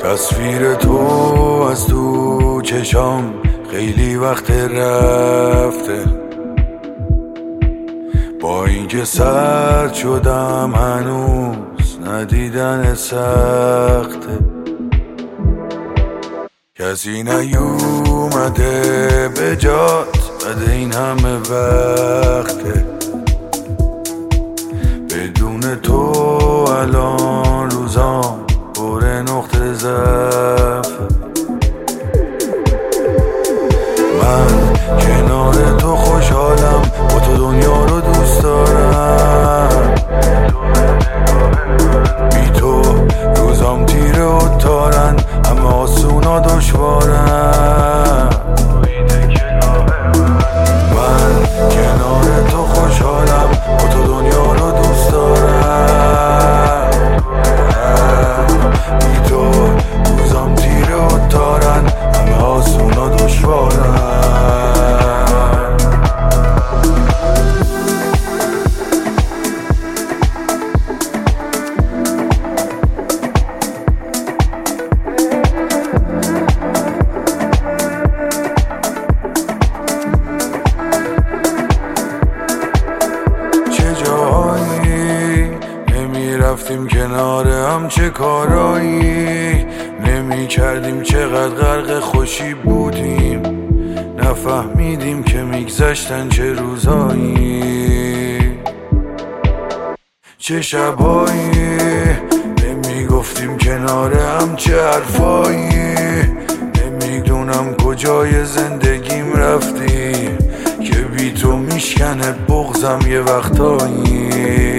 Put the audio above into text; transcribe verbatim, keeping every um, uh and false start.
تصویر تو از تو چشام خیلی وقت رفته، با اینکه سرد شدم هنوز ندیدن سخته. کسی نیومده به جات بعد این همه وقته، بدون تو الان روزام پر نقطه ضعفه. من کنار تو خوشحالم، با تو دنیا رو دوست دارم، بی تو روزام تیره و تارن، همه آسونا دشوارن. من کنار تو خوشحالم، با تو دنیا رو دوست دارم، بی تو روزام تیره و تارن، همه آسونا دشوارن. رفتیم کنار هم چه کارایی نمی کردیم، چقدر غرق خوشی بودیم، نفهمیدیم که میگذشتن چه روزایی، چه شبایی نمی گفتیم کنار هم چه حرفایی. نمیدونم کجای زندگیم رفتی که بی تو میشکنه بغضم یه وقتایی.